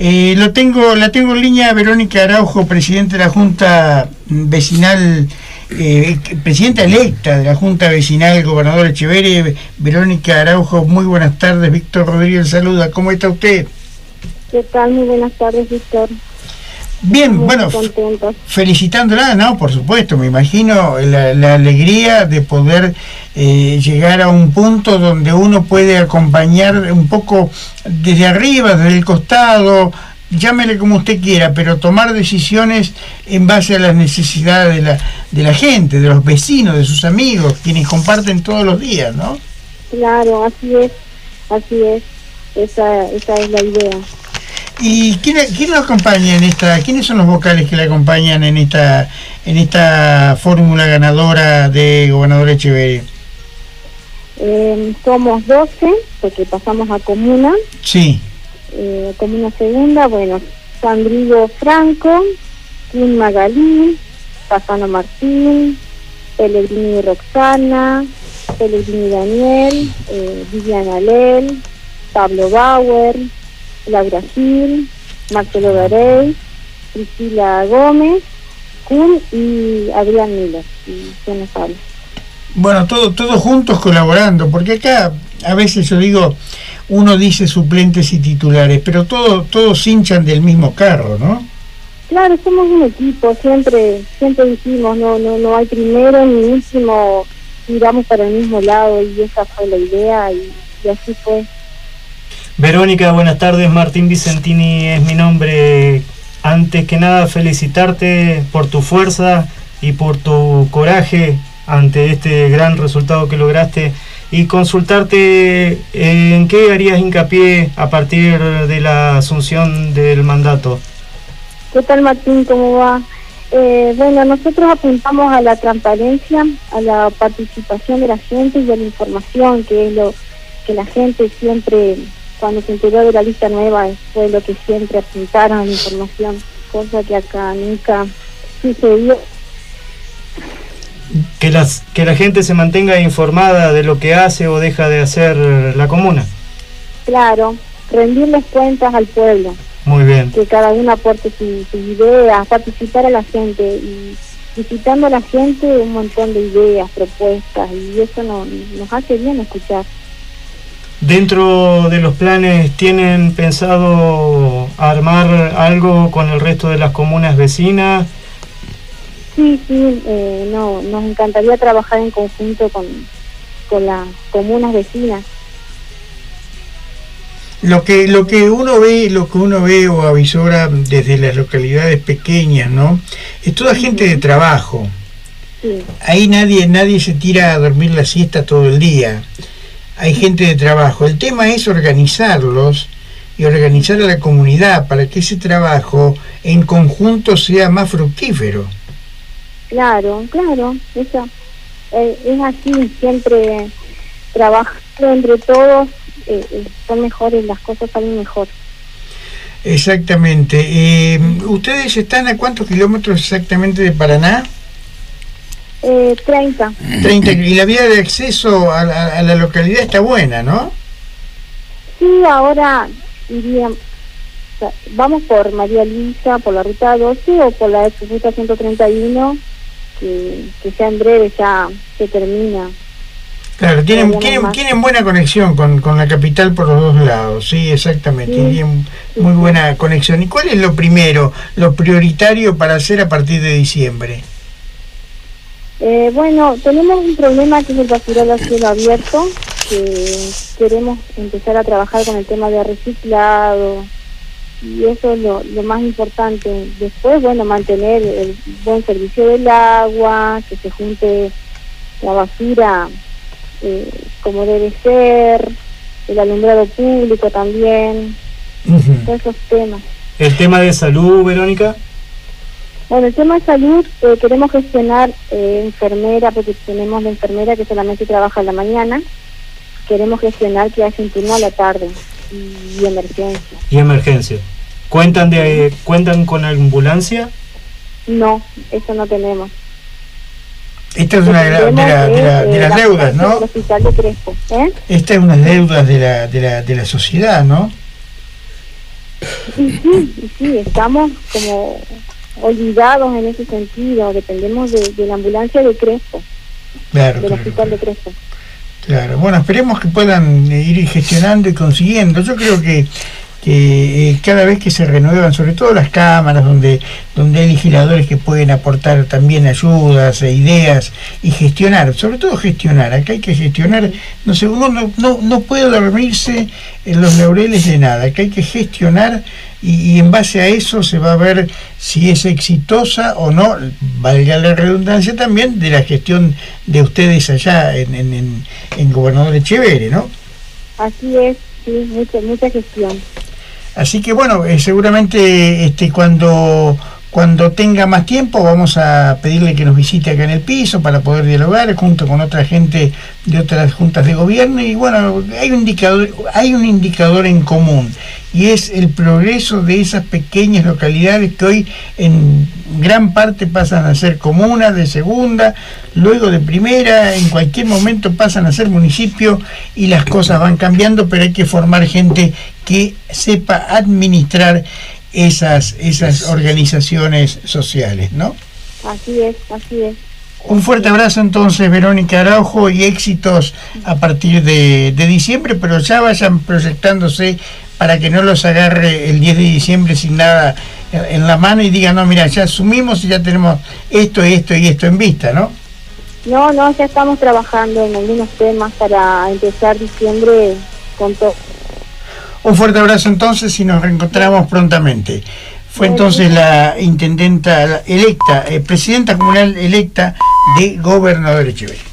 La tengo en línea Verónica Araujo, presidenta de la Junta Vecinal, presidenta electa de la Junta Vecinal, gobernador Echeverri. Verónica Araujo, muy buenas tardes. Víctor Rodríguez saluda. ¿Cómo está usted? ¿Qué tal? Muy buenas tardes, Víctor. Bien, muy bueno, felicitándola, ¿no? Por supuesto, me imagino la alegría de poder llegar a un punto donde uno puede acompañar un poco desde arriba, desde el costado, llámele como usted quiera, pero tomar decisiones en base a las necesidades de la gente, de los vecinos, de sus amigos, quienes comparten todos los días, ¿no? Claro, así es, esa es la idea. ¿Y quién lo acompaña en esta? ¿Quiénes son los vocales que le acompañan en esta fórmula ganadora de gobernador Echeverri? Somos 12, porque pasamos a comuna. Sí. Comuna segunda, bueno, Sandrigo Franco, Kim Magalí, Pasano Martín, Pellegrini Roxana, Pellegrini Daniel, Viviana Lel, Pablo Bauer, Laura Gil, Marcelo Garey, Priscila Gómez, Kun y Adrián Miller, y quién nos habla. Bueno, todos juntos colaborando, porque acá a veces yo digo, uno dice suplentes y titulares, pero todos hinchan del mismo carro, ¿no? Claro, somos un equipo, siempre dijimos, no hay primero ni último, tiramos para el mismo lado, y esa fue la idea, y así fue. Verónica, buenas tardes. Martín Vicentini es mi nombre. Antes que nada, felicitarte por tu fuerza y por tu coraje ante este gran resultado que lograste, y consultarte en qué harías hincapié a partir de la asunción del mandato. ¿Qué tal, Martín? ¿Cómo va? Bueno, nosotros apuntamos a la transparencia, a la participación de la gente y a la información, que es lo que la gente siempre, cuando se enteró de la lista nueva, fue lo que siempre apuntaron a la información, cosa que acá nunca sucedió. Que la gente se mantenga informada de lo que hace o deja de hacer la comuna. Claro, rendirles cuentas al pueblo. Muy bien. Que cada uno aporte sus ideas, participar a la gente, y visitando a la gente un montón de ideas, propuestas, y eso nos hace bien escuchar. Dentro de los planes, ¿tienen pensado armar algo con el resto de las comunas vecinas? Sí, nos encantaría trabajar en conjunto con las comunas vecinas. Lo que uno ve o avisora desde las localidades pequeñas, ¿no? Es toda gente de trabajo. Sí. Ahí nadie se tira a dormir la siesta todo el día. Hay gente de trabajo. El tema es organizarlos y organizar a la comunidad para que ese trabajo en conjunto sea más fructífero. Claro, eso es así, siempre trabajando entre todos, son mejores, las cosas salen mejor. Exactamente. ¿Ustedes están a cuántos kilómetros exactamente de Paraná? 30. Y la vía de acceso a la localidad está buena, ¿no? Sí, ahora vamos por María Luisa, por la ruta 12 o por la ruta 131, que ya en breve ya se termina. Claro, tienen buena conexión con la capital por los dos lados, sí, exactamente, sí, tienen muy buena conexión. ¿Y cuál es lo prioritario para hacer a partir de diciembre? Bueno, tenemos un problema que es el basural a cielo abierto, que queremos empezar a trabajar con el tema de reciclado, y eso es lo más importante. Después, bueno, mantener el buen servicio del agua, que se junte la basura como debe ser, el alumbrado público también, todos esos temas. ¿El tema de salud, Verónica? Bueno, el tema de salud, queremos gestionar enfermera, porque tenemos la enfermera que solamente trabaja en la mañana. Queremos gestionar que haya un turno a la tarde y emergencia. ¿Cuentan con ambulancia? No, eso no tenemos. Esta es una de las deudas, ¿no? El hospital de Crespo, Esta es una deuda de la sociedad, ¿no? Y sí, estamos como olvidados en ese sentido, dependemos de la ambulancia de Crespo, del hospital de Crespo. Claro, bueno, esperemos que puedan ir gestionando y consiguiendo. Yo creo que cada vez que se renuevan, sobre todo las cámaras, donde hay legisladores que pueden aportar también ayudas e ideas y gestionar, sobre todo gestionar, acá hay que gestionar, no sé, uno no puede dormirse en los laureles de nada, acá hay que gestionar y en base a eso se va a ver si es exitosa o no, valga la redundancia también, de la gestión de ustedes allá en Gobernador Echeverri, ¿no? Así es, sí, mucha gestión. Así que bueno, seguramente cuando tenga más tiempo vamos a pedirle que nos visite acá en el piso para poder dialogar junto con otra gente de otras juntas de gobierno. Y bueno, hay un indicador en común, y es el progreso de esas pequeñas localidades que hoy en gran parte pasan a ser comunas de segunda, luego de primera, en cualquier momento pasan a ser municipio, y las cosas van cambiando, pero hay que formar gente que sepa administrar esas organizaciones sociales, ¿no? Así es. Un fuerte abrazo entonces, Verónica Araujo, y éxitos a partir de diciembre, pero ya vayan proyectándose para que no los agarre el 10 de diciembre sin nada en la mano y digan, no, mira, ya asumimos y ya tenemos esto en vista, ¿no? No, ya estamos trabajando en algunos temas para empezar diciembre con todo. Un fuerte abrazo entonces y nos reencontramos prontamente. Fue entonces la intendenta electa, presidenta comunal electa de Gobernador Echeverri.